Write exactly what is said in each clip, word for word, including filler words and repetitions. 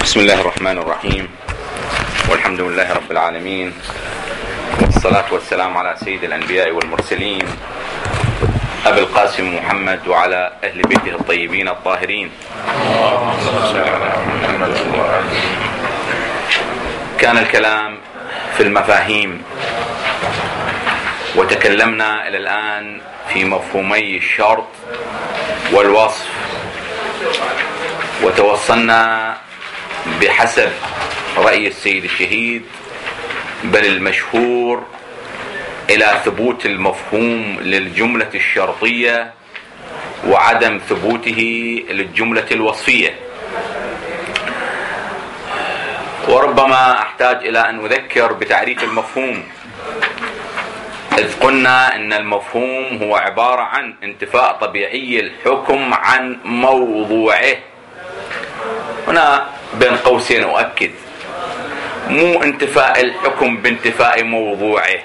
بسم الله الرحمن الرحيم، والحمد لله رب العالمين، والصلاة والسلام على سيد الأنبياء والمرسلين أبي القاسم محمد وعلى أهل بيته الطيبين الطاهرين. كان الكلام في المفاهيم، وتكلمنا إلى الآن في مفهومي الشرط والوصف، وتوصلنا بحسب رأي السيد الشهيد بل المشهور إلى ثبوت المفهوم للجملة الشرطية وعدم ثبوته للجملة الوصفية. وربما أحتاج إلى أن أذكر بتعريف المفهوم، إذ قلنا أن المفهوم هو عبارة عن انتفاء طبيعي الحكم عن موضوعه. هنا بين قوسين أؤكد، مو انتفاء الحكم بانتفاء موضوعه،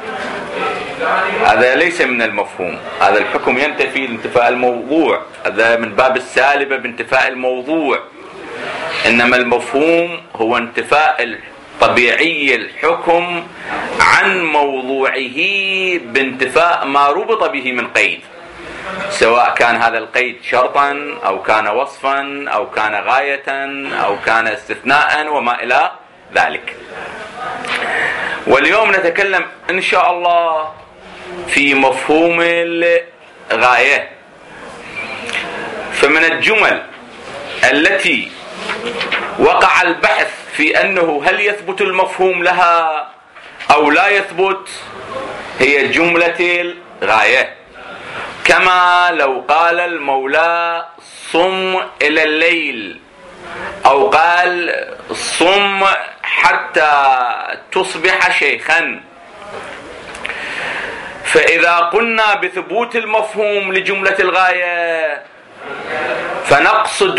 هذا ليس من المفهوم. هذا الحكم ينتفي انتفاء الموضوع، هذا من باب السالبة بانتفاء الموضوع. إنما المفهوم هو انتفاء طبيعي الحكم عن موضوعه بانتفاء ما ربط به من قيد، سواء كان هذا القيد شرطا أو كان وصفا أو كان غاية أو كان استثناء وما إلى ذلك. واليوم نتكلم إن شاء الله في مفهوم الغاية. فمن الجمل التي وقع البحث في أنه هل يثبت المفهوم لها أو لا يثبت هي جملة الغاية. كما لو قال المولى صم إلى الليل، أو قال صم حتى تصبح شيخا. فإذا قلنا بثبوت المفهوم لجملة الغاية فنقصد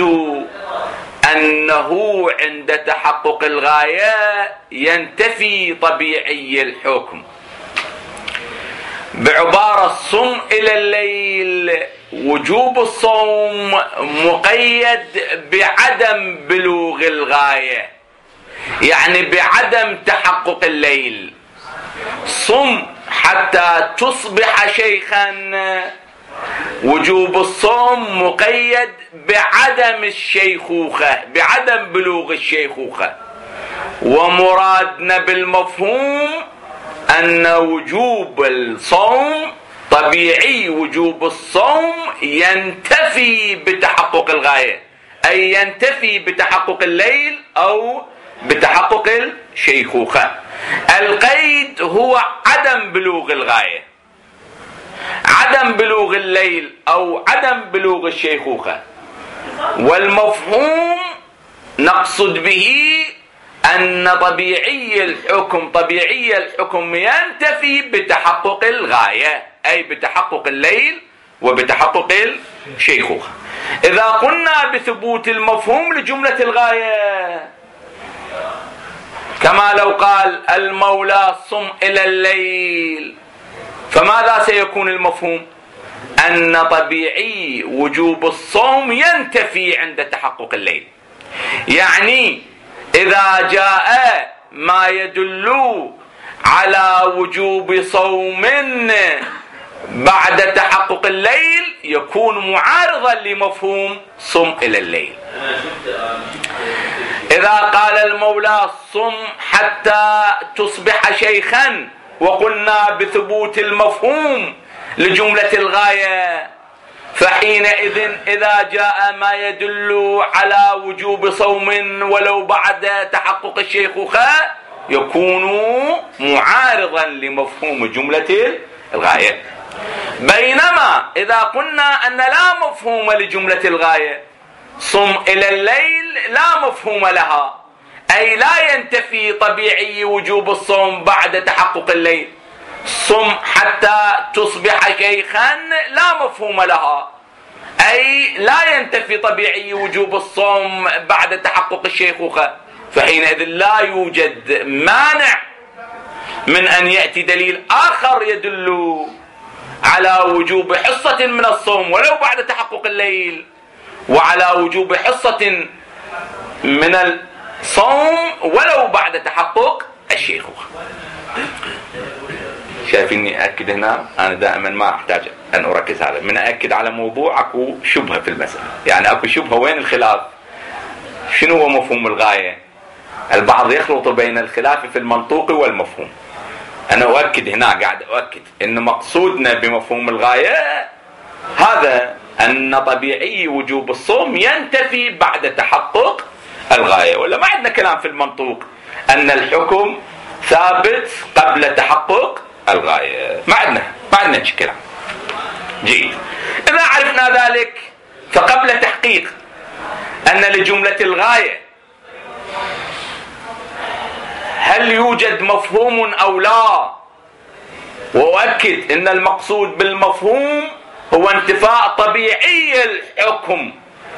أنه عند تحقق الغاية ينتفي طبيعي الحكم. بعبارة صم إلى الليل، وجوب الصوم مقيد بعدم بلوغ الغاية، يعني بعدم تحقق الليل. صم حتى تصبح شيخا، وجوب الصوم مقيد بعدم الشيخوخة، بعدم بلوغ الشيخوخة. ومرادنا بالمفهوم أن وجوب الصوم طبيعي، وجوب الصوم ينتفي بتحقق الغاية، أي ينتفي بتحقق الليل أو بتحقق الشيخوخة. القيد هو عدم بلوغ الغاية، عدم بلوغ الليل أو عدم بلوغ الشيخوخة. والمفهوم نقصد به أن طبيعي الحكم طبيعي الحكم ينتفي بتحقق الغاية، أي بتحقق الليل وبتحقق الشيخوخة. إذا قلنا بثبوت المفهوم لجملة الغاية، كما لو قال المولى صم إلى الليل، فماذا سيكون المفهوم؟ أن طبيعي وجوب الصوم ينتفي عند تحقق الليل. يعني إذا جاء ما يدل على وجوب صوم بعد تحقق الليل يكون معارضا لمفهوم صم إلى الليل. إذا قال المولى صم حتى تصبح شيخا، وقلنا بثبوت المفهوم لجملة الغاية، فحينئذ إذا جاء ما يدل على وجوب صوم ولو بعد تحقق الشيخوخة يكون معارضا لمفهوم جملة الغاية. بينما إذا قلنا أن لا مفهوم لجملة الغاية، صم إلى الليل لا مفهوم لها، أي لا ينتفي طبيعي وجوب الصوم بعد تحقق الليل. صم حتى تصبح شيخا لا مفهوم لها، أي لا ينتفي طبيعي وجوب الصوم بعد تحقق الشيخوخة. فحينئذ لا يوجد مانع من أن يأتي دليل آخر يدل على وجوب حصة من الصوم ولو بعد تحقق الليل، وعلى وجوب حصة من صوم ولو بعد تحقق الشيخوخة. شايفيني أكد هنا؟ أنا دائما ما أحتاج أن أركز على من أكد على موضوع أكو شبهة في المسألة، يعني أكو شبهة. وين الخلاف؟ شنو هو مفهوم الغاية؟ البعض يخلط بين الخلاف في المنطوق والمفهوم. أنا أؤكد هنا، قاعد أؤكد إن مقصودنا بمفهوم الغاية هذا أن طبيعي وجوب الصوم ينتفي بعد تحقق الغاية، ولا ما عندنا كلام في المنطوق أن الحكم ثابت قبل تحقق الغاية. ما عندنا ما عندنا كلام. جيد. إذا عرفنا ذلك فقبل تحقيق أن لجملة الغاية هل يوجد مفهوم أو لا، وأؤكد أن المقصود بالمفهوم هو انتفاء طبيعي الحكم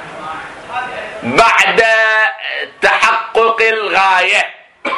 بعد تحقق الغاية،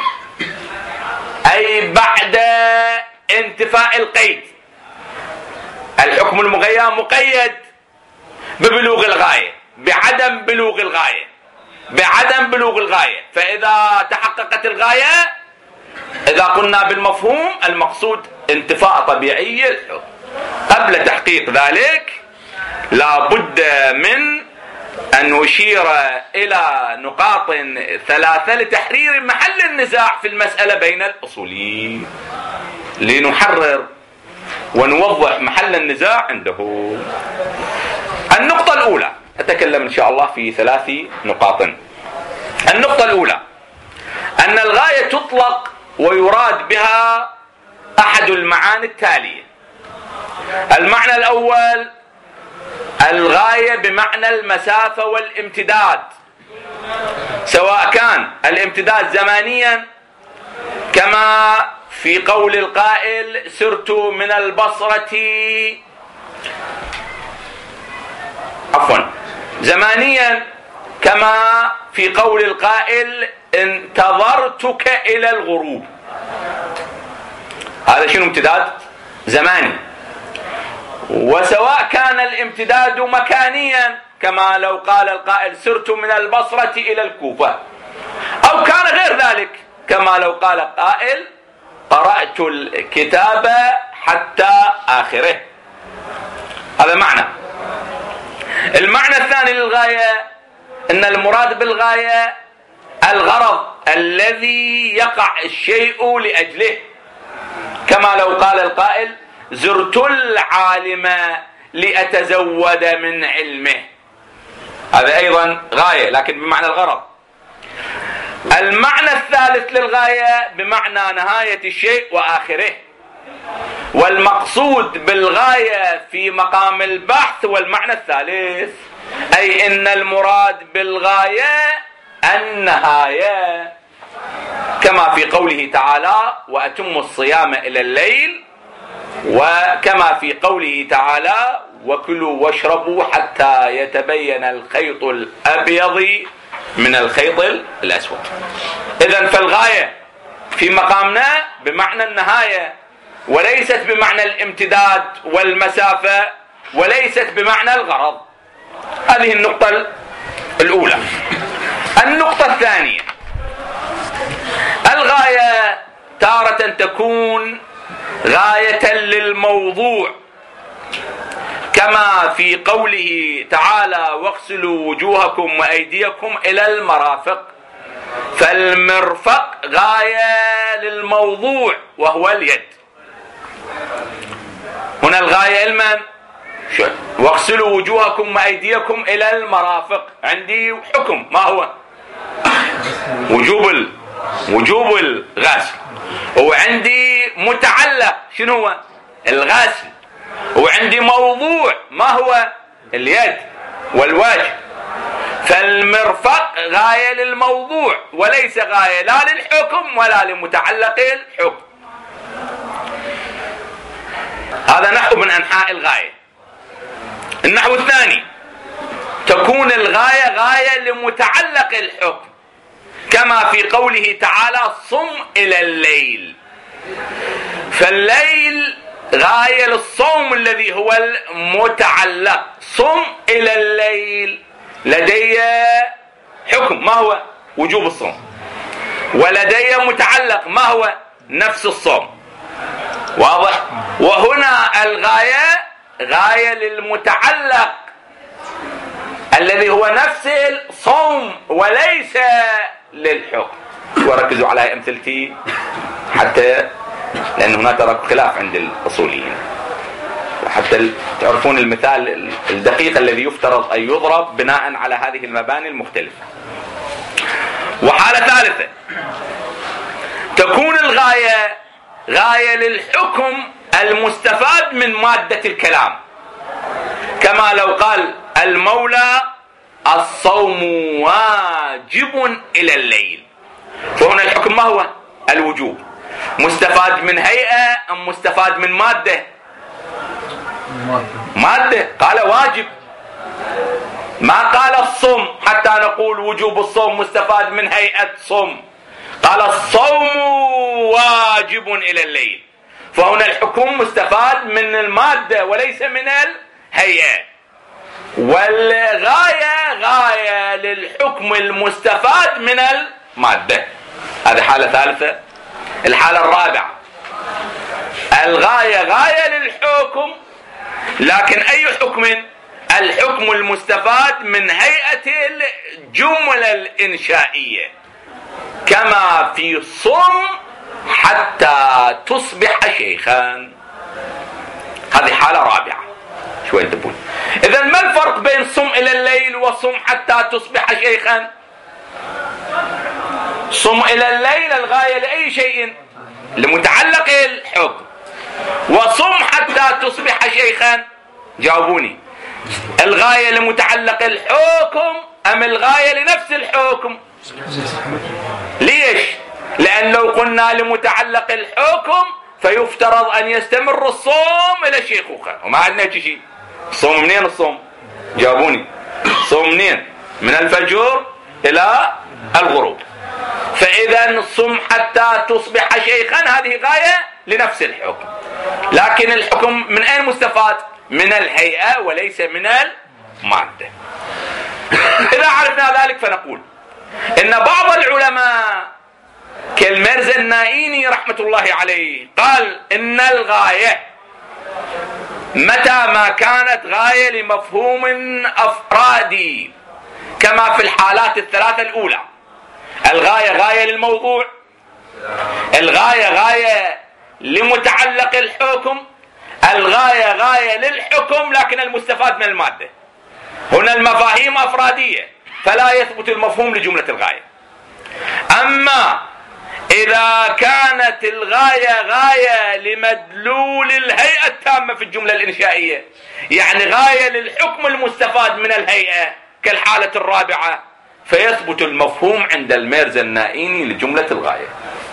أي بعد انتفاء القيد. الحكم المغير مقيد ببلوغ الغاية، بعدم بلوغ الغاية، بعدم بلوغ الغاية. فإذا تحققت الغاية، إذا قلنا بالمفهوم المقصود انتفاء طبيعي الحكم. قبل تحقيق ذلك لا بد من أن نشير إلى نقاط ثلاثة لتحرير محل النزاع في المسألة بين الأصوليين، لنحرر ونوضح محل النزاع عنده. النقطة الأولى، أتكلم إن شاء الله في ثلاث نقاط. النقطة الأولى أن الغاية تطلق ويراد بها أحد المعاني التالية. المعنى الأول الغاية بمعنى المسافة والامتداد، سواء كان الامتداد زمانيا كما في قول القائل سرت من البصرة، عفوا زمانيا كما في قول القائل انتظرتك إلى الغروب. هذا شنو امتداد زماني. وسواء كان الامتداد مكانيا كما لو قال القائل سرت من البصرة إلى الكوفة، أو كان غير ذلك كما لو قال قائل قرأت الكتاب حتى آخره. هذا معنى. المعنى الثاني للغاية أن المراد بالغاية الغرض الذي يقع الشيء لأجله، كما لو قال القائل زرت العالم لأتزود من علمه. هذا أيضا غاية لكن بمعنى الغرض. المعنى الثالث للغاية بمعنى نهاية الشيء وآخره. والمقصود بالغاية في مقام البحث والمعنى الثالث، أي إن المراد بالغاية النهاية، كما في قوله تعالى وأتموا الصيام إلى الليل، وكما في قوله تعالى وكلوا واشربوا حتى يتبين الخيط الأبيض من الخيط الأسود. إذن فالغاية في مقامنا بمعنى النهاية، وليست بمعنى الامتداد والمسافة، وليست بمعنى الغرض. هذه النقطة الأولى. النقطة الثانية، الغاية تارة تكون غاية للموضوع، كما في قوله تعالى واغسلوا وجوهكم وأيديكم إلى المرافق. فالمرفق غاية للموضوع وهو اليد. هنا الغاية المن واغسلوا وجوهكم وأيديكم إلى المرافق. عندي حكم ما هو وجوب ال... وجوب الغسل، وعندي متعلق شنو هو الغسل، وعندي موضوع ما هو اليد والوجه. فالمرفق غاية للموضوع وليس غاية لا للحكم ولا لمتعلق الحكم. هذا نحو من أنحاء الغاية. النحو الثاني تكون الغاية غاية لمتعلق الحكم، كما في قوله تعالى صم إلى الليل. فالليل غاية للصوم الذي هو المتعلق. صم إلى الليل لدي حكم ما هو وجوب الصوم. ولدي متعلق ما هو نفس الصوم. واضح؟ وهنا الغاية غاية للمتعلق الذي هو نفس الصوم وليس للحكم. وركزوا على أمثلتي حتى لأن هناك ترى خلاف عند الأصوليين حتى تعرفون المثال الدقيق الذي يفترض أن يضرب بناء على هذه المباني المختلفة. وحالة ثالثة تكون الغاية غاية للحكم المستفاد من مادة الكلام، كما لو قال المولى الصوم واجب إلى الليل، فهنا الحكم ما هو؟ الوجوب. مستفاد من هيئة أم مستفاد من مادة؟ مادة. قال واجب، ما قال الصوم حتى نقول وجوب الصوم مستفاد من هيئة صوم، قال الصوم واجب إلى الليل، فهنا الحكم مستفاد من المادة وليس من الهيئة. والغاية غاية للحكم المستفاد من المادة. هذه حالة ثالثة. الحالة الرابعة الغاية غاية للحكم، لكن أي حكم؟ الحكم المستفاد من هيئة الجملة الإنشائية، كما في صم حتى تصبح شيخا. هذه حالة رابعة. شوي انتبهون. إذا ما الفرق بين صم إلى الليل وصم حتى تصبح شيخا؟ صم إلى الليل الغاية لأي شيء؟ لمتعلق الحكم. وصم حتى تصبح شيخا، جاوبوني، الغاية لمتعلق الحكم أم الغاية لنفس الحكم؟ ليش؟ لأن لو قلنا لمتعلق الحكم فيفترض أن يستمر الصوم إلى الشيخوخة، وما عندنا شيء. الصوم منين الصوم؟ جاوبوني. الصوم منين؟ من الفجر إلى الغروب. فإذا الصوم حتى تصبح شيخا هذه غاية لنفس الحكم، لكن الحكم من أين مستفاد؟ من الهيئة وليس من المادة. إذا عرفنا ذلك فنقول إن بعض العلماء كالميرزا النائيني رحمة الله عليه قال إن الغاية متى ما كانت غاية لمفهوم أفرادي كما في الحالات الثلاثة الأولى، الغاية غاية للموضوع، الغاية غاية لمتعلق الحكم، الغاية غاية للحكم لكن المستفاد من المادة. هنا المفاهيم أفرادية فلا يثبت المفهوم لجملة الغاية. أما إذا كانت الغاية غاية لمدلول الهيئة التامة في الجملة الإنشائية، يعني غاية للحكم المستفاد من الهيئة كالحالة الرابعة، فيثبت المفهوم عند الميرزا النائيني لجملة الغاية.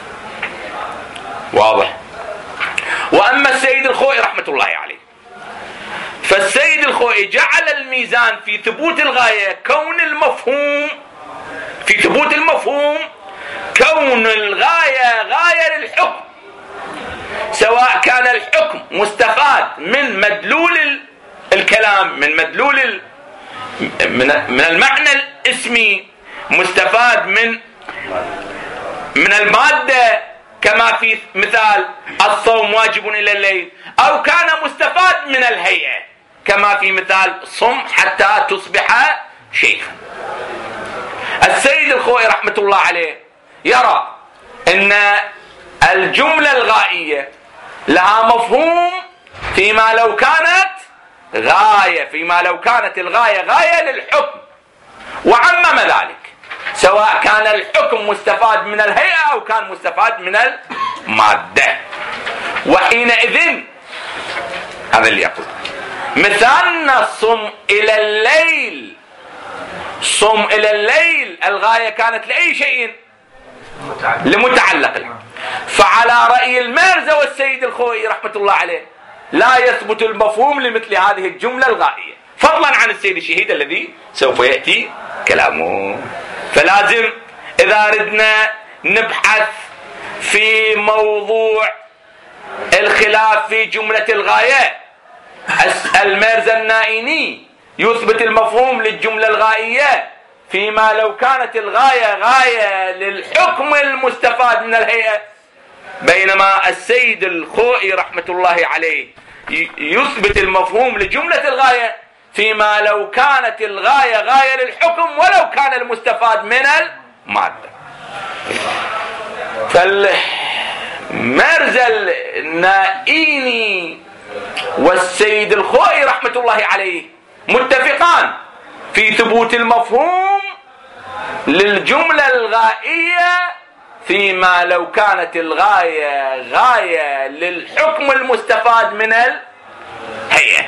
واضح؟ وأما السيد الخوئي رحمة الله عليه، فالسيد الخوئي جعل الميزان في ثبوت الغاية كون المفهوم، في ثبوت المفهوم كون الغاية غاية للحكم، سواء كان الحكم مستفاد من مدلول الكلام، من مدلول من المعنى الاسمي، مستفاد من من المادة كما في مثال الصوم واجب إلى الليل، أو كان مستفاد من الهيئة كما في مثال صم حتى تصبح شيخا. السيد الخوئي رحمة الله عليه يرى أن الجملة الغائية لها مفهوم فيما لو كانت غاية، فيما لو كانت الغاية غاية للحكم، وعمم ذلك سواء كان الحكم مستفاد من الهيئة أو كان مستفاد من المادة. وحينئذ هذا اللي يقول مثالنا الصم إلى الليل، صم إلى الليل الغاية كانت لأي شيء؟ لمتعلق. فعلى رأي الميرزا والسيد الخوئي رحمة الله عليه لا يثبت المفهوم لمثل هذه الجملة الغائية، فضلا عن السيد الشهيد الذي سوف يأتي كلامه. فلازم إذا ردنا نبحث في موضوع الخلاف في جملة الغاية، الميرزا النائيني يثبت المفهوم للجملة الغائية فيما لو كانت الغاية غاية للحكم المستفاد من الهيئة. بينما السيد الخوئي رحمة الله عليه يثبت المفهوم لجملة الغاية فيما لو كانت الغاية غاية للحكم ولو كان المستفاد من المادة. فالمرزا النائيني والسيد الخوئي رحمة الله عليه متفقان في ثبوت المفهوم للجملة الغائية فيما لو كانت الغاية غاية للحكم المستفاد من الهيئة.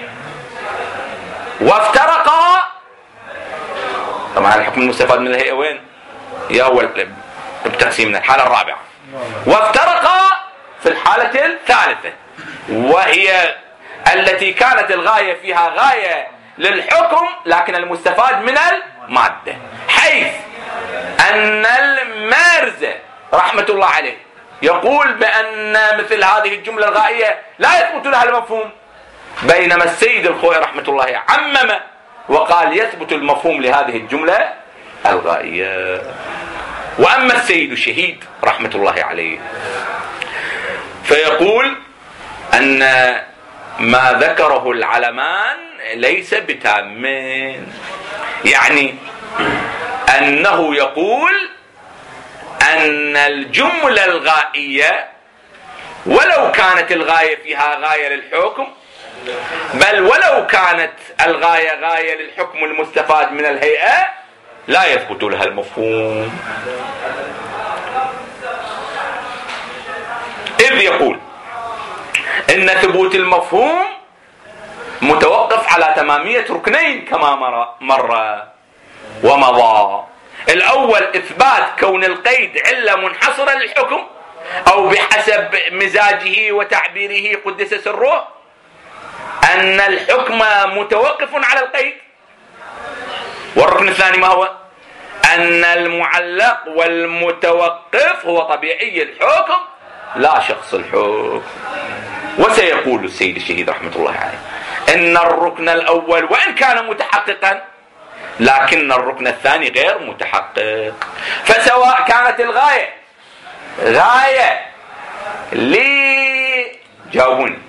وافترقا، طبعا الحكم المستفاد من الهيئة وين؟ يا هو بتقسيم من الحالة الرابعة. وافترقا في الحالة الثالثة وهي التي كانت الغاية فيها غاية للحكم لكن المستفاد من المادة، حيث أن المرزا رحمة الله عليه يقول بأن مثل هذه الجملة الغائية لا يثبت لها المفهوم، بينما السيد الخوئي رحمة الله عمم وقال يثبت المفهوم لهذه الجملة الغائية. وأما السيد الشهيد رحمة الله عليه فيقول أن ما ذكره العلمان ليس بتامين، يعني أنه يقول أن الجملة الغائية ولو كانت الغاية فيها غاية للحكم، بل ولو كانت الغاية غاية للحكم المستفاد من الهيئة، لا يثبت لها المفهوم. إذ يقول إن ثبوت المفهوم متوقف على تمامية ركنين كما مر ومضى. الأول إثبات كون القيد علة منحصرة للحكم أو بحسب مزاجه وتعبيره قدس سره أن الحكم متوقف على القيد. والركن الثاني ما هو؟ أن المعلق والمتوقف هو طبيعي الحكم لا شخص الحكم. وسيقول السيد الشهيد رحمة الله عليه إن الركن الأول وإن كان متحققا لكن الركن الثاني غير متحقق. فسواء كانت الغاية غاية لي جاوبوني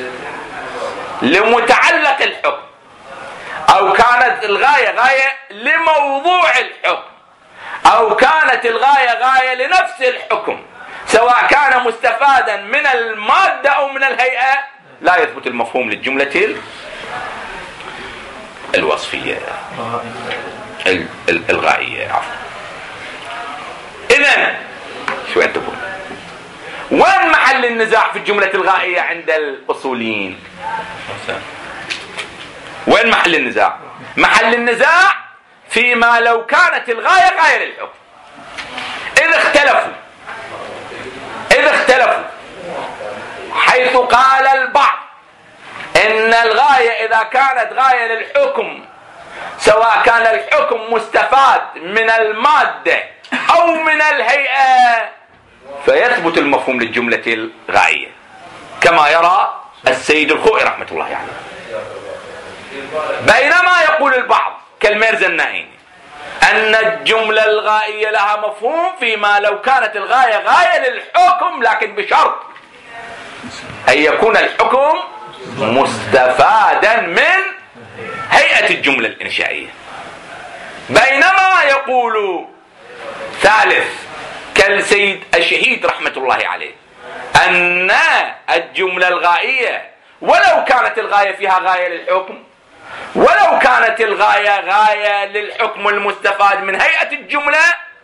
لمتعلق الحكم أو كانت الغاية غاية لموضوع الحكم أو كانت الغاية غاية لنفس الحكم، سواء كان مستفادا من المادة أو من الهيئة، لا يثبت المفهوم للجملة الوصفية الغائية. عفوا. إذن شو انتبهون، وين محل النزاع في الجملة الغائية عند الأصوليين؟ وين محل النزاع؟ محل النزاع فيما لو كانت الغاية غاية للحكم. إذا اختلفوا إذا اختلفوا حيث قال البعض إن الغاية إذا كانت غاية للحكم سواء كان الحكم مستفاد من المادة أو من الهيئة فيثبت المفهوم للجملة الغائية كما يرى السيد الخوئي رحمة الله عليه. بينما يقول البعض كالمرزا النائيني أن الجملة الغائية لها مفهوم فيما لو كانت الغاية غاية للحكم لكن بشرط أن يكون الحكم مستفادا من هيئة الجملة الإنشائية. بينما يقول ثالث كالسيد الشهيد رحمة الله عليه أن الجملة الغائية ولو كانت الغاية فيها غاية للحكم ولو كانت الغاية غاية للحكم المستفاد من هيئة الجملة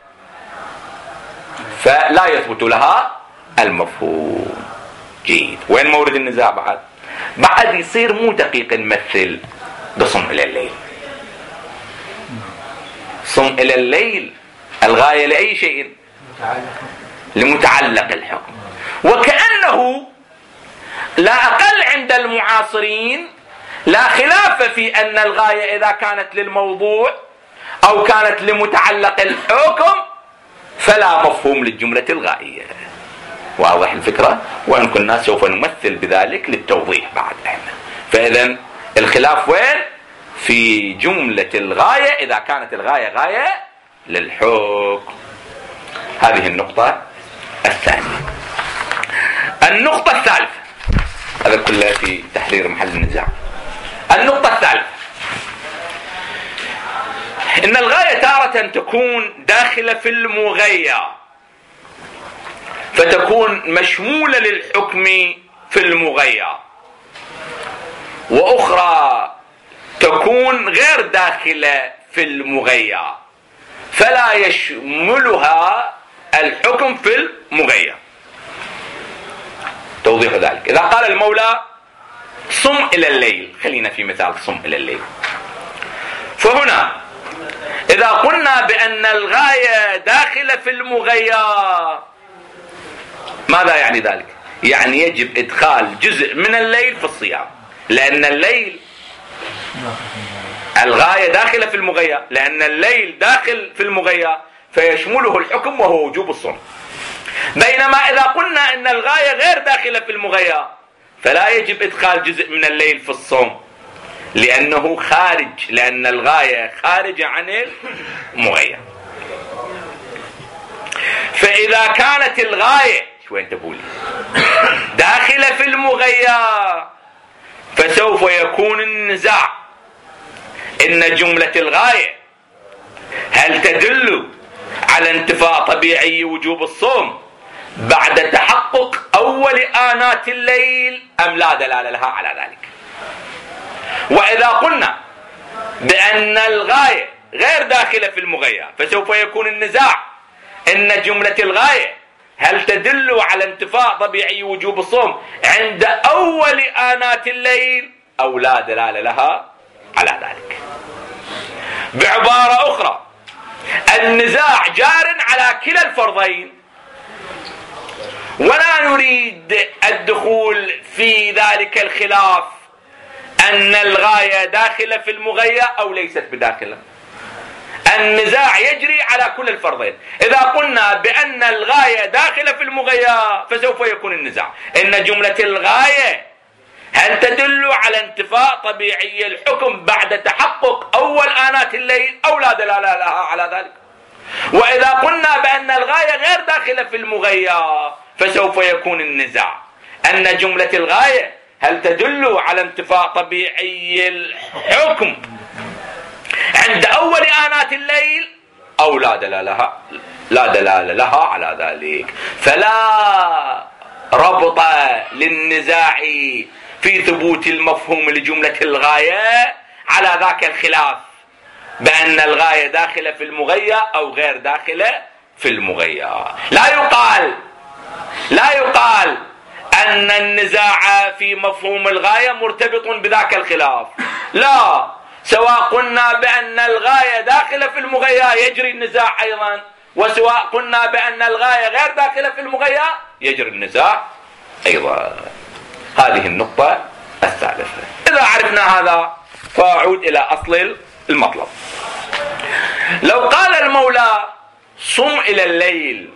فلا يثبت لها المفهوم. جيد. وين مورد النزاع؟ بعد بعد يصير مو دقيق نمثل بصم إلى الليل. صم إلى الليل الغاية لأي شيء لمتعلق الحكم، وكأنه لا أقل عند المعاصرين لا خلاف في أن الغاية إذا كانت للموضوع أو كانت لمتعلق الحكم فلا مفهوم للجملة الغائية. واضح الفكرة؟ وإن كنا سوف نمثل بذلك للتوضيح بعد احنا. فإذا الخلاف وين؟ في جملة الغاية إذا كانت الغاية غاية للحكم. هذه النقطة الثانية. النقطة الثالثة، هذا كله في تحرير محل النزاع. النقطة الثالثة، إن الغاية تارة تكون داخلة في المغية فتكون مشمولة للحكم في المغية، وأخرى تكون غير داخلة في المغية فلا يشملها الحكم في المغية. توضيح ذلك: إذا قال المولى صم إلى الليل، خلينا في مثال صم إلى الليل، فهنا إذا قلنا بأن الغاية داخلة في المغية ماذا يعني ذلك؟ يعني يجب إدخال جزء من الليل في الصيام، لأن الليل الغاية داخلة في المغية، لأن الليل داخل في المغية فيشمله الحكم وهو وجوب الصوم. بينما إذا قلنا أن الغاية غير داخلة في المغية فلا يجب إدخال جزء من الليل في الصوم، لأنه خارج، لأن الغاية خارجة عن المغية. فإذا كانت الغاية وين تقولي داخلة في المغية فسوف يكون النزاع إن جملة الغاية هل تدل على انتفاء طبيعي وجوب الصوم بعد تحقق أول آنات الليل أم لا دلالة لها على ذلك. وإذا قلنا بأن الغاية غير داخلة في المغية فسوف يكون النزاع إن جملة الغاية هل تدل على انتفاء طبيعي وجوب الصوم عند أول آنات الليل أو لا دلالة لها على ذلك. بعبارة أخرى، النزاع جار على كلا الفرضين، ولا نريد الدخول في ذلك الخلاف أن الغاية داخلة في المغية أو ليست بداخلة. النزاع يجري على كل الفرضين. إذا قلنا بأن الغاية داخلة في المغية فسوف يكون النزاع إن جملة الغاية هل تدل على انتفاء طبيعي الحكم بعد تحقق أول آنات الليل أو لا دلالة لها على ذلك. وإذا قلنا بأن الغاية غير داخلة في المغية فسوف يكون النزاع أن جملة الغاية هل تدل على انتفاء طبيعي الحكم عند أول آنات الليل أو لا دلالة لا دلالة لها على ذلك. فلا ربط للنزاع في ثبوت المفهوم لجملة الغاية على ذاك الخلاف بأن الغاية داخلة في المغية أو غير داخلة في المغية. لا يقال لا يقال أن النزاع في مفهوم الغاية مرتبط بذاك الخلاف، لا، سواء قلنا بأن الغاية داخلة في المغية يجري النزاع أيضا، وسواء قلنا بأن الغاية غير داخلة في المغية يجري النزاع أيضا. هذه النقطة الثالثة. إذا عرفنا هذا فأعود إلى أصل المطلب. لو قال المولى صم إلى الليل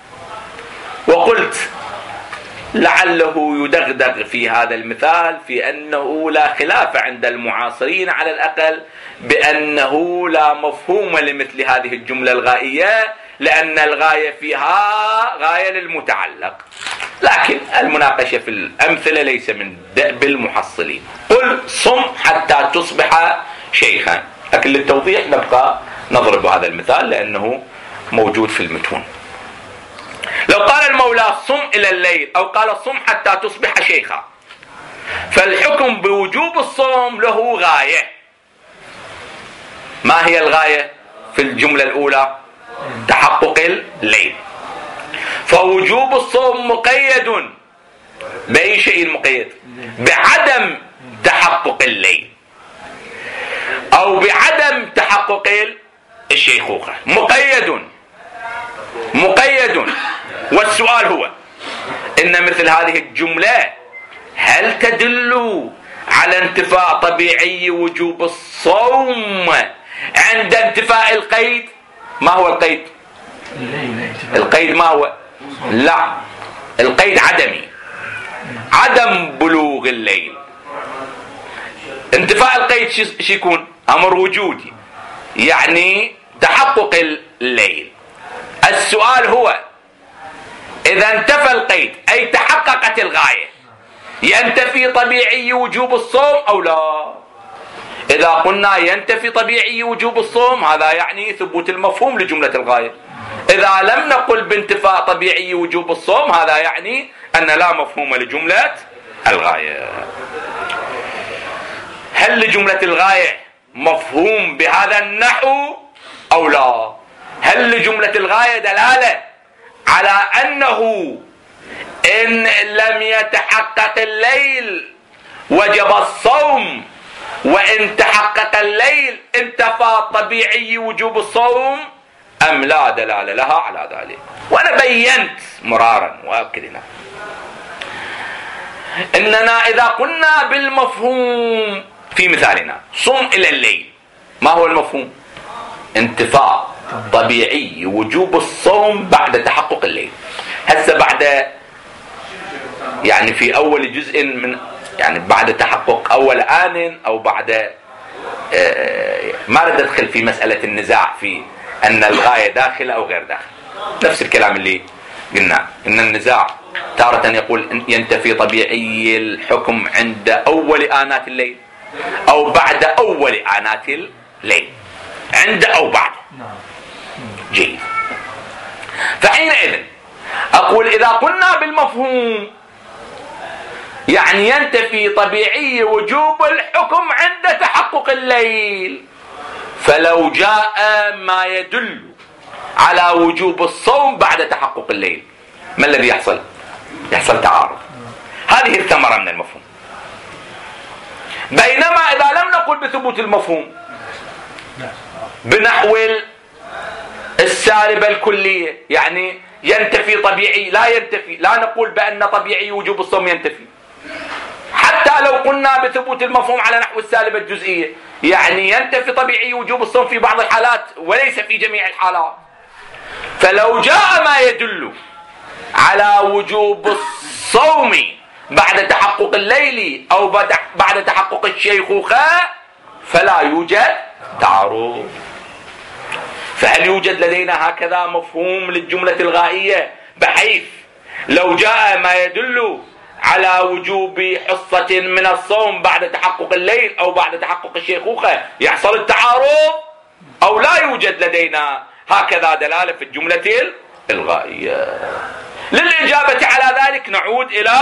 وقلت لعله يدغدغ في هذا المثال في أنه لا خلاف عند المعاصرين على الأقل بأنه لا مفهوم لمثل هذه الجملة الغائية، لأن الغاية فيها غاية للمتعلق، لكن المناقشة في الأمثلة ليس من دأب المحصلين. قل صم حتى تصبح شيخا، لكن للتوضيح نبقى نضرب هذا المثال لأنه موجود في المتون. لو قال المولى صم إلى الليل أو قال صم حتى تصبح شيخا فالحكم بوجوب الصوم له غاية. ما هي الغاية في الجملة الأولى؟ تحقق الليل. فوجوب الصوم مقيد بأي شيء مقيد؟ بعدم تحقق الليل أو بعدم تحقق الشيخوخة. مقيد مقيد. والسؤال هو إن مثل هذه الجملة هل تدل على انتفاء طبيعي وجوب الصوم عند انتفاء القيد؟ ما هو القيد؟ القيد ما هو؟ لا، القيد عدمي، عدم بلوغ الليل. انتفاء القيد شو يكون؟ أمر وجودي، يعني تحقق الليل. السؤال هو إذا انتفى القيد أي تحققت الغاية ينتفي طبيعي وجوب الصوم أو لا؟ إذا قلنا ينتفي طبيعي وجوب الصوم هذا يعني ثبوت المفهوم لجملة الغاية. إذا لم نقل بانتفاء طبيعي وجوب الصوم هذا يعني أن لا مفهوم لجملة الغاية. هل لجملة الغاية مفهوم بهذا النحو أو لا؟ هل لجملة الغاية دلالة على أنه إن لم يتحقق الليل وجب الصوم، وإن تحقق الليل انتفى طبيعي وجوب الصوم، أم لا دلالة لها على ذلك؟ وأنا بينت مرارا وأكدنا إننا إذا قلنا بالمفهوم في مثالنا صم إلى الليل، ما هو المفهوم؟ انتفاء طبيعي وجوب الصوم بعد تحقق الليل. هسه بعد يعني في أول جزء من يعني بعد تحقق أول آن أو بعد ما رد أدخل في مسألة النزاع في أن الغاية داخل أو غير داخل، نفس الكلام اللي قلنا إن النزاع تارة يقول ينتفي طبيعي الحكم عند أول آنات الليل أو بعد أول آنات الليل، عند أو بعد. جيد. فحينئذ أقول إذا قلنا بالمفهوم يعني ينتفي طبيعي وجوب الحكم عند تحقق الليل، فلو جاء ما يدل على وجوب الصوم بعد تحقق الليل ما الذي يحصل؟ يحصل تعارض. هذه الثمرة من المفهوم. بينما إذا لم نقل بثبوت المفهوم بنحو السالبة الكلية يعني ينتفي طبيعي لا ينتفي، لا نقول بأن طبيعي وجوب الصوم ينتفي، حتى لو قلنا بثبوت المفهوم على نحو السالبة الجزئية يعني ينتفي طبيعي وجوب الصوم في بعض الحالات وليس في جميع الحالات. فلو جاء ما يدل على وجوب الصوم بعد تحقق الليل أو بعد تحقق الشيخوخة فلا يوجد تعارض. فهل يوجد لدينا هكذا مفهوم للجملة الغائية بحيث لو جاء ما يدل على وجوب حصة من الصوم بعد تحقق الليل أو بعد تحقق الشيخوخة يحصل التعارض، أو لا يوجد لدينا هكذا دلالة في الجملة الغائية؟ للإجابة على ذلك نعود إلى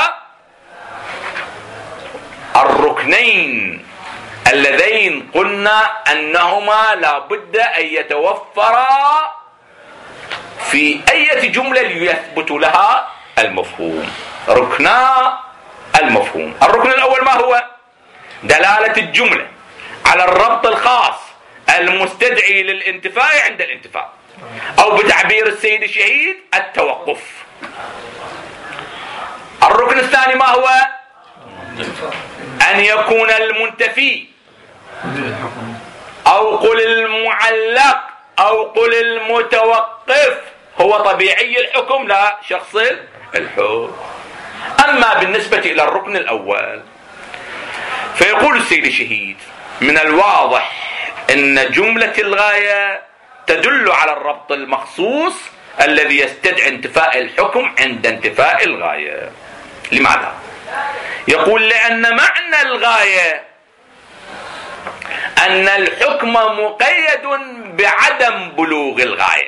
الركنين اللذين قلنا أنهما لا بد أن يتوفرا في أي جملة ليثبت لها المفهوم. ركنا المفهوم. الركن الأول ما هو؟ دلالة الجملة على الربط الخاص المستدعي للانتفاء عند الانتفاء، أو بتعبير السيد الشهيد التوقف. الركن الثاني ما هو؟ أن يكون المنتفي أو قل المعلق أو قل المتوقف هو طبيعي الحكم لا شخص الحكم. أما بالنسبة إلى الركن الأول فيقول السيد الشهيد من الواضح أن جملة الغاية تدل على الربط المخصوص الذي يستدعي انتفاء الحكم عند انتفاء الغاية. لماذا؟ يقول لأن معنى الغاية أن الحكم مقيد بعدم بلوغ الغاية،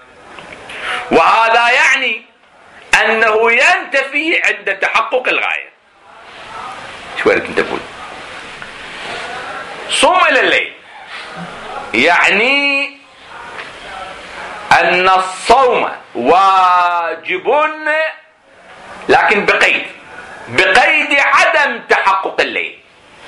وهذا يعني أنه ينتفي عند تحقق الغاية. شو قلت أنت تقول؟ صوم إلى الليل يعني أن الصوم واجب لكن بقيد بقيد عدم تحقق الليل،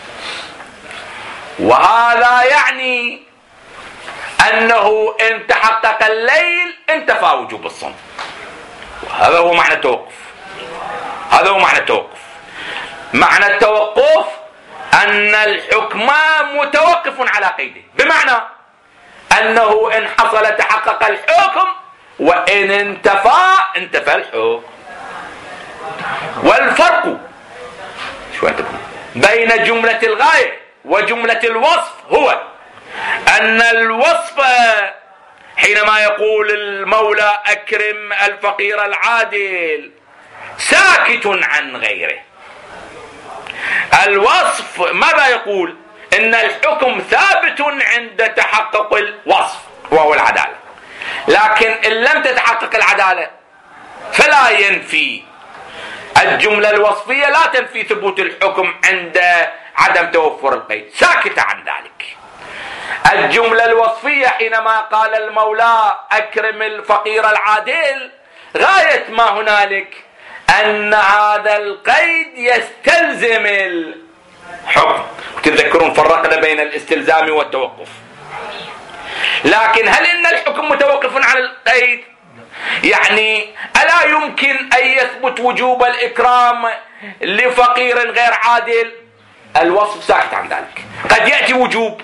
وهذا يعني أنه إن تحقق الليل انتفى وجوب الصوم. هذا هو معنى التوقف. هذا هو معنى التوقف. معنى التوقف أن الحكم متوقف على قيده، بمعنى أنه إن حصل تحقق الحكم وإن انتفى انتفى الحكم. والفرق بين جملة الغاية وجملة الوصف هو أن الوصف حينما يقول المولى أكرم الفقير العادل ساكت عن غيره. الوصف ماذا يقول؟ إن الحكم ثابت عند تحقق الوصف وهو العدالة، لكن إن لم تتحقق العدالة فلا ينفي الجملة الوصفية لا تنفي ثبوت الحكم عند عدم توفر القيد، ساكت عن ذلك. الجملة الوصفية حينما قال المولى أكرم الفقير العادل غاية ما هنالك أن هذا القيد يستلزم الحكم. تذكرون فرقنا بين الاستلزام والتوقف، لكن هل إن الحكم متوقف على القيد؟ يعني ألا يمكن أن يثبت وجوب الإكرام لفقير غير عادل؟ الوصف ساكت عن ذلك. قد يأتي وجوب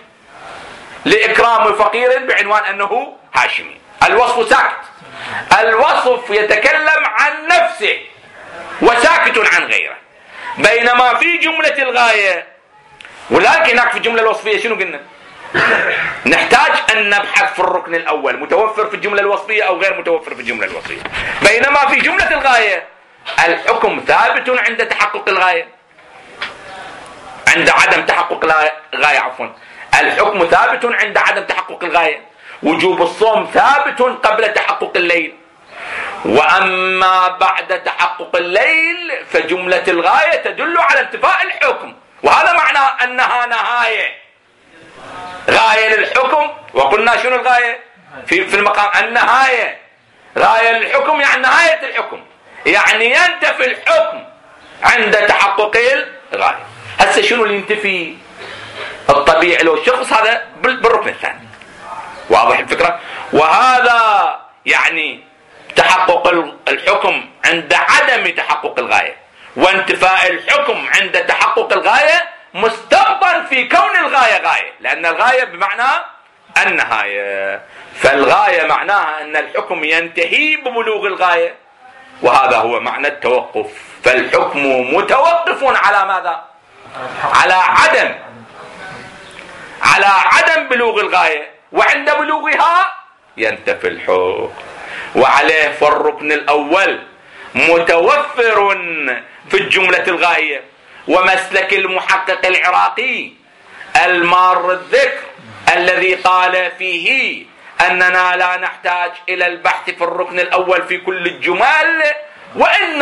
لإكرام فقير بعنوان أنه هاشمي، الوصف ساكت. الوصف يتكلم عن نفسه وساكت عن غيره، بينما في جملة الغاية، ولكن هناك في الجملة الوصفية شنو قلنا؟ نحتاج أن نبحث في الركن الأول متوفر في الجملة الوصفية أو غير متوفر في الجملة الوصفية، بينما في جملة الغاية الحكم ثابت عند تحقق الغاية، عند عدم تحقق الغاية عفوا الحكم ثابت عند عدم تحقق الغاية. وجوب الصوم ثابت قبل تحقق الليل، وأما بعد تحقق الليل فجملة الغاية تدل على انتفاء الحكم، وهذا معنى أنها نهاية، غاية للحكم. وقلنا شنو الغاية في, في المقام؟ النهاية. غاية للحكم يعني نهاية الحكم، يعني ينتفي الحكم عند تحقق الغاية. هسه شنو اللي ينتفي؟ الطبيعي لو الشخص، هذا بالركن الثاني. واضح الفكرة؟ وهذا يعني تحقق الحكم عند عدم تحقق الغاية، وانتفاء الحكم عند تحقق الغاية مستبطن في كون الغاية غاية، لأن الغاية بمعنى النهاية، فالغاية معناها أن الحكم ينتهي ببلوغ الغاية، وهذا هو معنى التوقف. فالحكم متوقف على ماذا؟ على عدم على عدم بلوغ الغاية، وعند بلوغها ينتفي الحكم. وعليه فالركن الأول متوفر في الجملة الغائية، ومسلك المحقق العراقي المار الذكر الذي قال فيه أننا لا نحتاج إلى البحث في الركن الأول في كل الجمل، وإن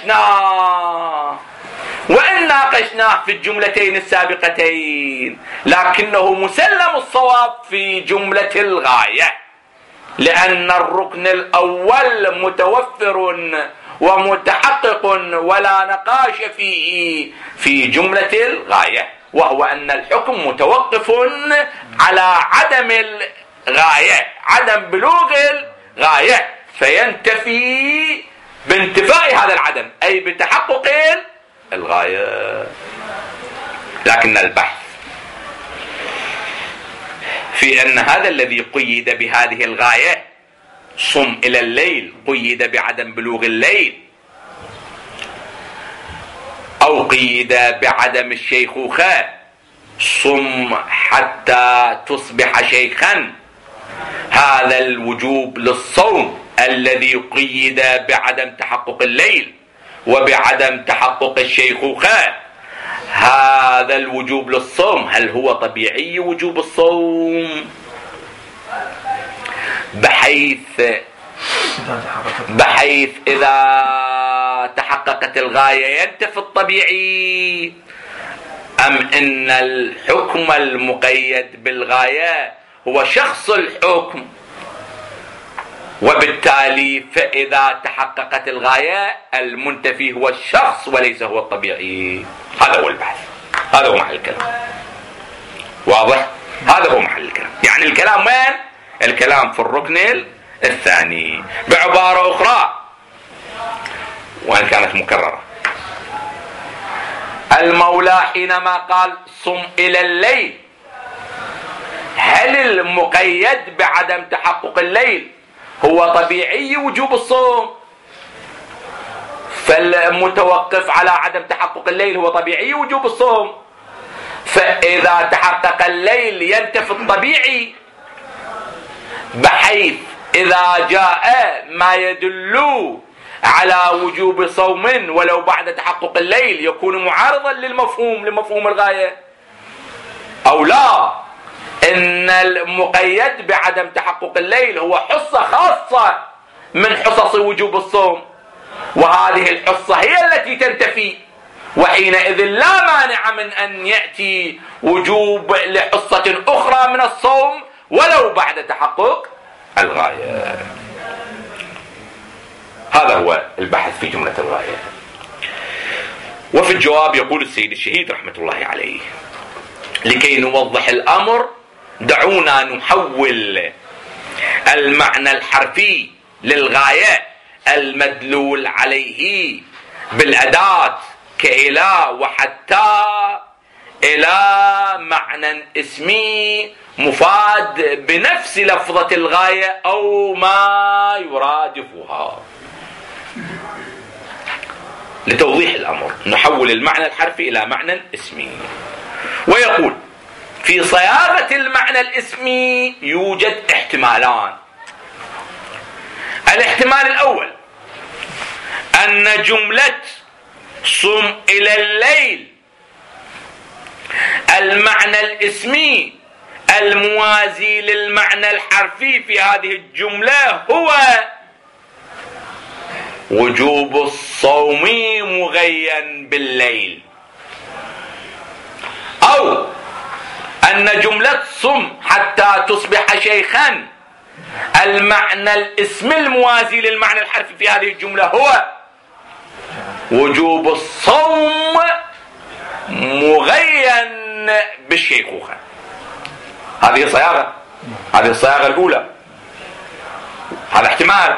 ناقشناه وإن ناقشناه في الجملتين السابقتين، لكنه مسلم الصواب في جملة الغاية، لأن الركن الأول متوفر ومتحقق ولا نقاش فيه في جملة الغاية، وهو أن الحكم متوقف على عدم الغاية، عدم بلوغ الغاية، فينتفي بانتفاء هذا العدم أي بتحقق الغاية. لكن البحث في أن هذا الذي قيد بهذه الغاية صم إلى الليل قيد بعدم بلوغ الليل، أو قيد بعدم الشيخوخة صم حتى تصبح شيخا، هذا الوجوب للصوم الذي قيد بعدم تحقق الليل وبعدم تحقق الشيخوخة، هذا الوجوب للصوم هل هو طبيعي وجوب الصوم؟ بحيث بحيث إذا تحققت الغاية ينتفي الطبيعي، أم إن الحكم المقيد بالغاية هو شخص الحكم، وبالتالي فإذا تحققت الغاية المنتفي هو الشخص وليس هو الطبيعي. هذا هو البحث، هذا هو محل الكلام. واضح؟ هذا هو محل الكلام. يعني الكلام وين؟ الكلام في الركن الثاني. بعبارة أخرى وإن كانت مكررة، المولى حينما قال صم إلى الليل، هل المقيد بعدم تحقق الليل هو طبيعي وجوب الصوم؟ فالمتوقف على عدم تحقق الليل هو طبيعي وجوب الصوم، فإذا تحقق الليل ينتفي الطبيعي، بحيث إذا جاء ما يدل على وجوب صوم ولو بعد تحقق الليل يكون معارضا للمفهوم لمفهوم الغاية، أو لا، إن المقيد بعدم تحقق الليل هو حصة خاصة من حصص وجوب الصوم، وهذه الحصة هي التي تنتفي، وحينئذ لا مانع من أن يأتي وجوب لحصة أخرى من الصوم ولو بعد تحقق الغاية. هذا هو البحث في جملة الغاية. وفي الجواب يقول السيد الشهيد رحمة الله عليه: لكي نوضح الأمر دعونا نحول المعنى الحرفي للغاية المدلول عليه بالأداة كإلى وحتى إلى معنى اسمي مفاد بنفس لفظة الغاية أو ما يرادفها. لتوضيح الأمر نحول المعنى الحرفي إلى معنى اسمي. ويقول: في صياغة المعنى الاسمي يوجد احتمالان. الاحتمال الأول أن جملة صم إلى الليل المعنى الاسمي الموازي للمعنى الحرفي في هذه الجملة هو وجوب الصوم مغين بالليل، أو أن جملة صم حتى تصبح شيخا المعنى الاسم الموازي للمعنى الحرفي في هذه الجملة هو وجوب الصوم مغين بالشيخوخة. هذه صياغة، هذه الصياغة الأولى، هذا احتمال.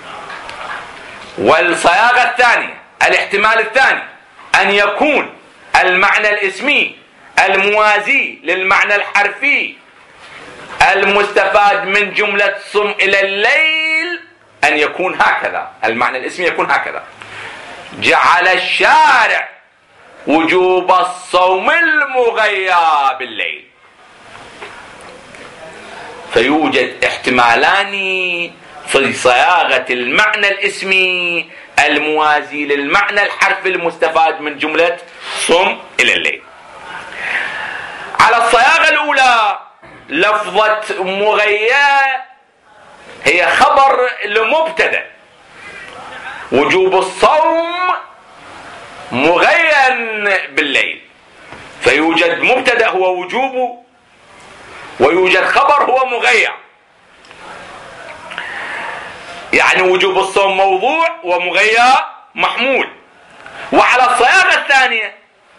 والصياغة الثانية، الاحتمال الثاني، أن يكون المعنى الاسمي الموازي للمعنى الحرفي المستفاد من جملة صم إلى الليل أن يكون هكذا، المعنى الاسمي يكون هكذا: جعل الشارع وجوب الصوم المغيى بالليل. فيوجد احتمالان في صياغة المعنى الاسمي الموازي للمعنى الحرفي المستفاد من جملة صم إلى الليل. على الصياغة الأولى لفظة مغيى هي خبر لمبتدأ وجوب الصوم مغين بالليل، فيوجد مبتدأ هو وجوب ويوجد خبر هو مغير، يعني وجوب الصوم موضوع ومغير محمول. وعلى الصياغة الثانية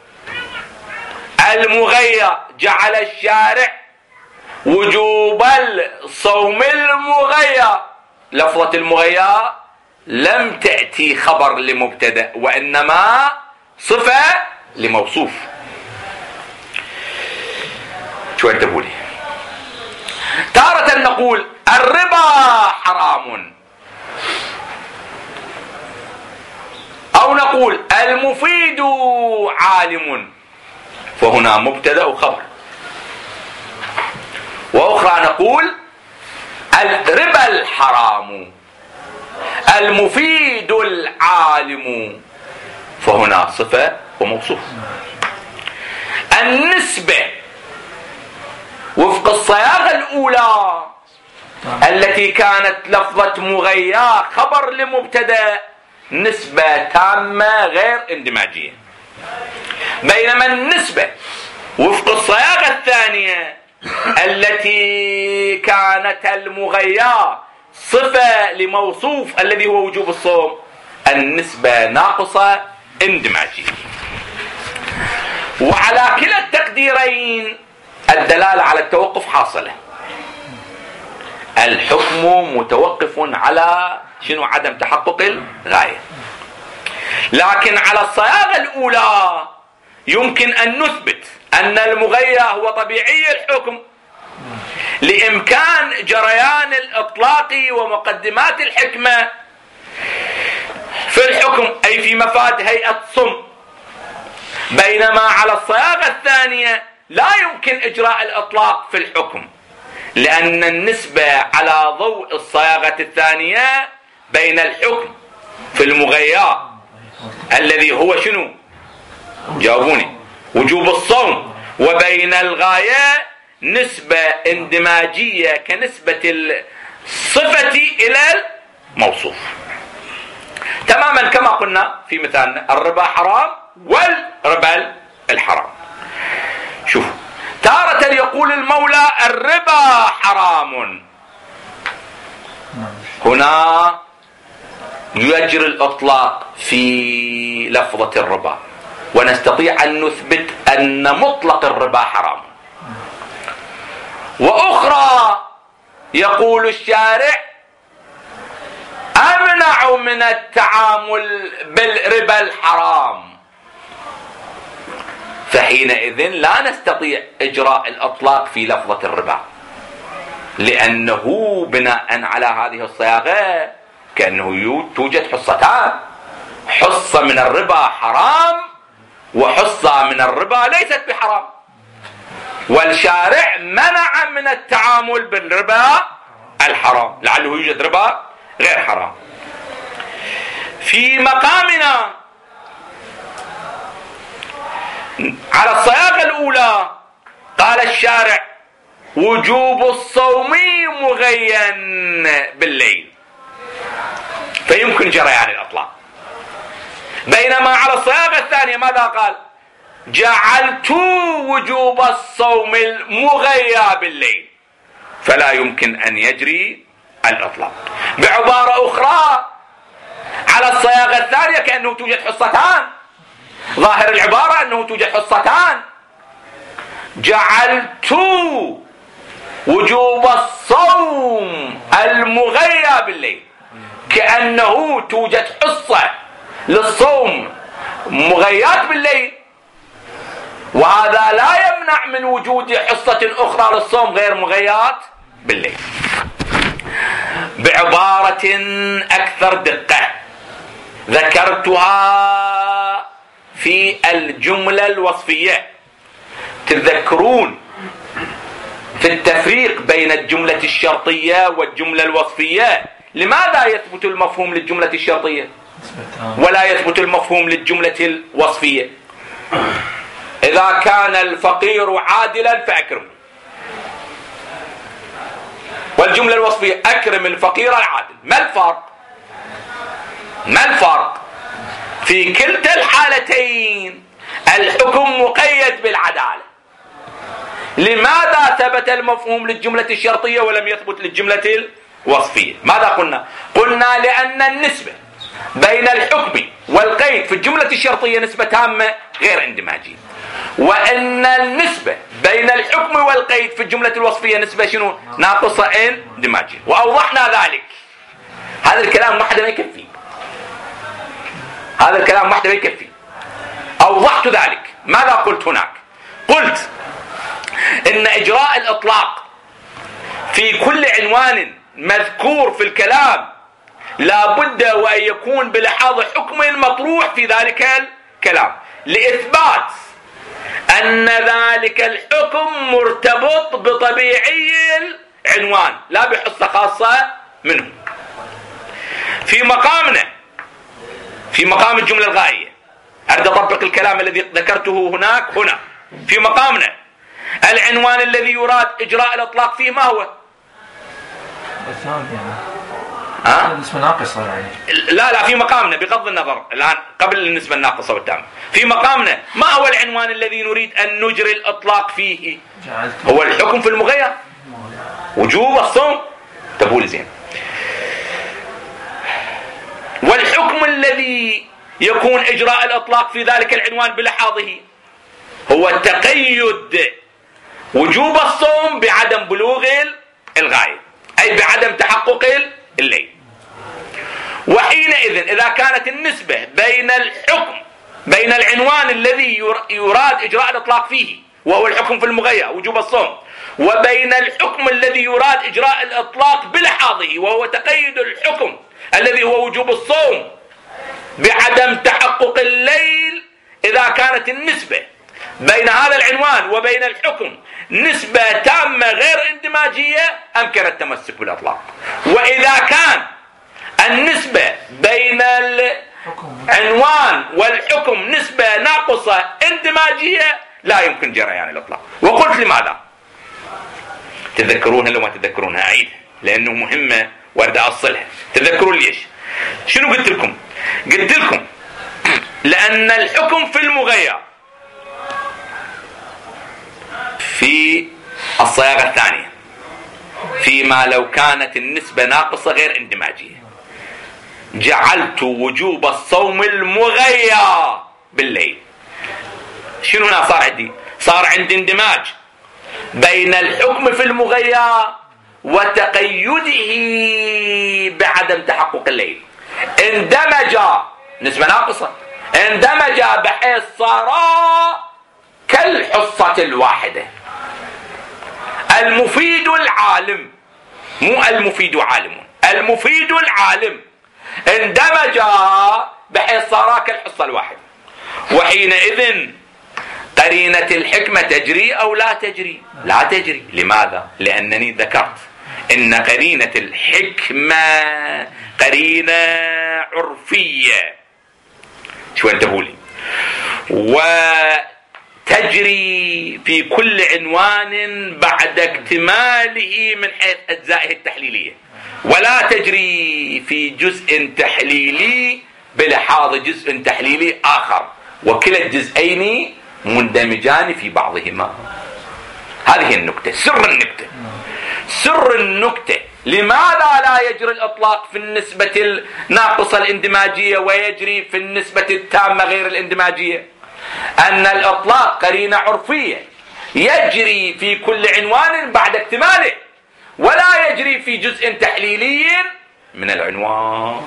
المغير جعل الشارع وجوب الصوم المغير، لفظة المغير لم تأتي خبر لمبتدأ وإنما صفة لموصوف. شو انتبهوا لي؟ تارة نقول الربا حرام، أو نقول المفيد عالم، فهنا مبتدأ وخبر. وأخرى نقول الربا الحرام المفيد العالم، فهنا صفة وموصوف. النسبة وفق الصياغة الأولى التي كانت لفظة مغيا خبر لمبتدأ نسبة تامة غير اندماجية، بينما النسبة وفق الصياغة الثانية التي كانت المغيا صفة لموصوف الذي هو وجوب الصوم النسبة ناقصة اندماجية. وعلى كلا التقديرين الدلالة على التوقف حاصلة، الحكم متوقف على شنو؟ عدم تحقق الغاية. لكن على الصياغة الأولى يمكن أن نثبت أن المغير هو طبيعي الحكم لإمكان جريان الإطلاق ومقدمات الحكمة في الحكم، أي في مفاد هيئة صم. بينما على الصياغة الثانية لا يمكن إجراء الإطلاق في الحكم لأن النسبة على ضوء الصياغة الثانية بين الحكم في المغيّة الذي هو شنو؟ جاوبوني. وجوب الصوم، وبين الغاية نسبة اندماجية كنسبة الصفة إلى الموصوف، تماما كما قلنا في مثالنا الربا حرام والربا الحرام. شوفوا، تارة يقول المولى الربا حرام، هنا يجري الإطلاق في لفظة الربا، ونستطيع أن نثبت أن مطلق الربا حرام. وأخرى يقول الشارع أمنع من التعامل بالربا الحرام، فحينئذ لا نستطيع إجراء الإطلاق في لفظة الربا، لأنه بناء على هذه الصياغة كأنه توجد حصتان، حصة من الربا حرام وحصة من الربا ليست بحرام، والشارع منع من التعامل بالربا الحرام لعله يوجد ربا غير حرام. في مقامنا على الصياغة الأولى قال الشارع وجوب الصوم مغين بالليل، فيمكن جريان الإطلاق. بينما على الصياغة الثانية ماذا قال؟ جعلت وجوب الصوم المغيى بالليل، فلا يمكن أن يجري الإطلاق. بعبارة أخرى على الصياغة الثانية كأنه توجد حصتان، ظاهر العبارة أنه توجد حصتان، جعلت وجوب الصوم المغيى بالليل، كأنه توجد حصة للصوم مغيات بالليل، وهذا لا يمنع من وجود حصة أخرى للصوم غير مغيات بالليل. بعبارة أكثر دقة ذكرتها في الجملة الوصفية، تذكرون في التفريق بين الجملة الشرطية والجملة الوصفية لماذا يثبت المفهوم للجملة الشرطية ولا يثبت المفهوم للجملة الوصفية؟ إذا كان الفقير عادلا فأكرمه، والجملة الوصفية أكرم الفقير العادل. ما الفرق؟ ما الفرق؟ في كلتا الحالتين الحكم مقيد بالعدالة. لماذا ثبت المفهوم للجملة الشرطية ولم يثبت للجملة الوصفية؟ ماذا قلنا؟ قلنا لأن النسبة بين الحكم والقيد في الجملة الشرطية نسبة تامة غير اندماجية، وأن النسبة بين الحكم والقيد في الجملة الوصفية نسبة شنو؟ ناقصة اندماجية. وأوضحنا ذلك. هذا الكلام وحده ما يكفي، هذا الكلام وحده ما يكفي. أوضحت ذلك. ماذا قلت هناك؟ قلت إن إجراء الإطلاق في كل عنوان مذكور في الكلام لا بد وأن يكون بلحاظ حكم مطروح في ذلك الكلام، لإثبات أن ذلك الحكم مرتبط بطبيعي العنوان لا بحصة خاصة منه. في مقامنا في مقام الجملة الغائية أريد أطبق الكلام الذي ذكرته هناك هنا. في مقامنا العنوان الذي يراد إجراء الإطلاق فيه ما هو؟ ها؟ النسبة الناقصة يعني. لا لا في مقامنا بغض النظر الآن قبل النسبة الناقصة والتامة، في مقامنا ما هو العنوان الذي نريد أن نجري الإطلاق فيه؟ هو الحكم في المغير، وجوب الصوم. تقول زين، والحكم الذي يكون إجراء الإطلاق في ذلك العنوان بلحاظه هو تقيد وجوب الصوم بعدم بلوغ الغاية، أي بعدم تحقق الليل. وحينئذ إذا كانت النسبة بين الحكم بين العنوان الذي يراد إجراء الإطلاق فيه وهو الحكم في المغير وجوب الصوم، وبين الحكم الذي يراد إجراء الإطلاق بلحاظه وهو تقيد الحكم الذي هو وجوب الصوم بعدم تحقق الليل، إذا كانت النسبة بين هذا العنوان وبين الحكم نسبة تامة غير اندماجية أمكن التمسك بالإطلاق. وإذا كان النسبة بين العنوان والحكم نسبة ناقصة اندماجية لا يمكن جريان الإطلاق. وقلت لماذا؟ تذكرونها لو ما تذكرونها أعيدها لأنه مهمة وارد أصلها. تذكرون ليش؟ شنو قلت لكم؟ قلت لكم لأن الحكم في المغير في الصياغة الثانية فيما لو كانت النسبة ناقصة غير اندماجية جعلت وجوب الصوم المغير بالليل. شنو هنا صار عندي؟ صار عندي اندماج بين الحكم في المغير وتقيده بعدم تحقق الليل. اندمج نسبة ناقصة اندمج بحيث صار كالحصة الواحدة. المفيد العالم مو المفيد عالم، المفيد العالم اندمج بحيث صار كالحصة الواحدة. وحينئذ قرينة الحكمة تجري أو لا تجري؟ لا تجري. لماذا؟ لأنني ذكرت إن قرينة الحكمة قرينة عرفية. شو انتبهوا لي؟ وتجري في كل عنوان بعد اكتماله من حيث أجزائه التحليلية، ولا تجري في جزء تحليلي بلحاظ جزء تحليلي آخر، وكلا الجزئين مندمجان في بعضهما. هذه النكتة، سر النكتة. سر النكتة لماذا لا يجري الإطلاق في النسبة الناقصة الاندماجية ويجري في النسبة التامة غير الاندماجية؟ أن الإطلاق قرينة عرفية يجري في كل عنوان بعد اكتماله، ولا يجري في جزء تحليلي من العنوان.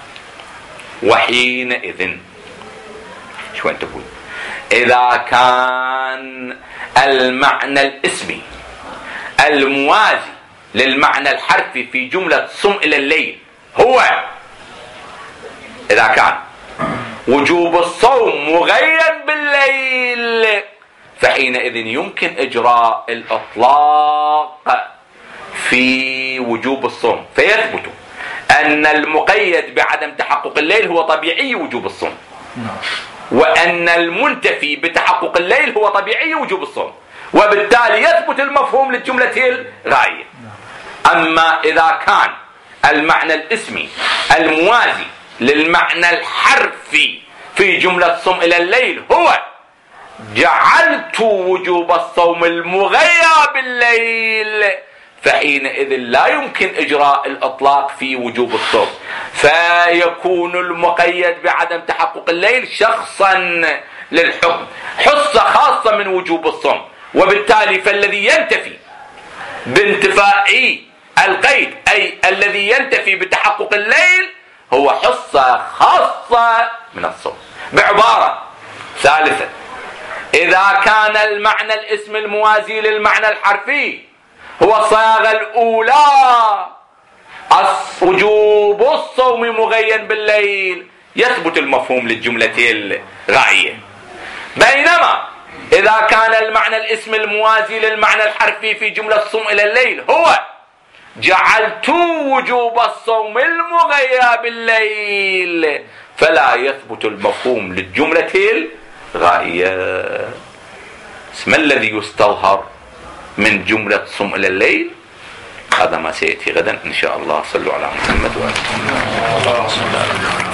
وحينئذ شو أنت تقول؟ إذا كان المعنى الاسمي الموازي للمعنى الحرفي في جملة صم إلى الليل هو إذا كان وجوب الصوم مغير بالليل فحينئذ يمكن إجراء الإطلاق في وجوب الصوم، فيثبت أن المقيد بعدم تحقق الليل هو طبيعي وجوب الصوم، وأن المنتفي بتحقق الليل هو طبيعي وجوب الصوم، وبالتالي يثبت المفهوم للجملة الغائية. أما إذا كان المعنى الاسمي الموازي للمعنى الحرفي في جملة صم إلى الليل هو جعلت وجوب الصوم المغير بالليل فحينئذ لا يمكن إجراء الإطلاق في وجوب الصوم، فيكون المقيد بعدم تحقق الليل شخصا للحكم، حصة خاصة من وجوب الصوم، وبالتالي فالذي ينتفي بانتفاء القيد أي الذي ينتفي بتحقق الليل هو حصة خاصة من الصوم. بعبارة ثالثة، إذا كان المعنى الاسم الموازي للمعنى الحرفي هو الصياغة الأولى وجوب الصوم مغير بالليل يثبت المفهوم للجملة الغائية. بينما إذا كان المعنى الاسم الموازي للمعنى الحرفي في جملة صم إلى الليل هو جعلت وجوب الصوم المغير بالليل فلا يثبت المفهوم للجملة الغائية. ما الذي يستظهر من جملة صم إلى الليل؟ هذا ما سيأتي غدا إن شاء الله. صلوا على محمد وآله.